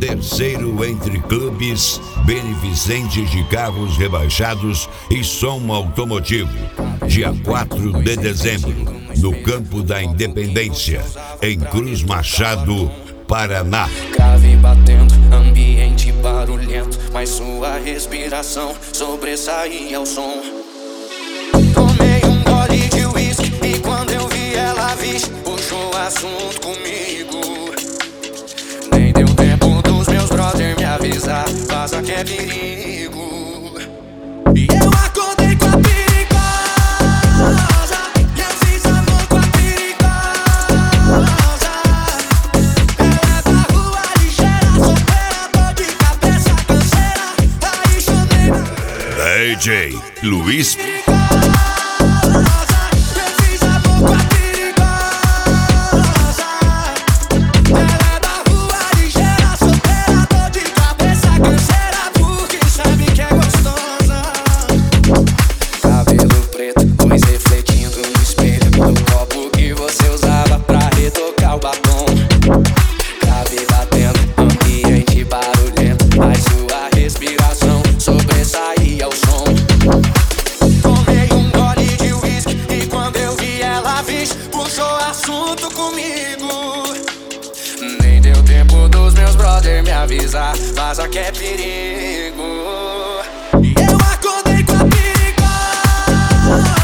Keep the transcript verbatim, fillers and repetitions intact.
terceiro entre clubes beneficentes de carros rebaixados e som automotivo, dia quatro de dezembro, no Campo da Independência, em Cruz Machado, Paraná. Grave batendo, ambiente barulhento, mas sua respiração sobressaía ao som. Tomei um gole de uísque e quando eu vi ela, vixe, puxou assunto comigo. Nem deu tempo dos meus brothers me avisar, vaza que é perigo. E eu acordei com a perigosa, e eu fiz amor com a perigosa. Ela é da rua ligeira, solteira, dor de cabeça, canseira, aí chamei D J Luiz. Puxou assunto comigo. Nem deu tempo dos meus brothers me avisar, vaza que é perigo. E eu acordei com a perigosa.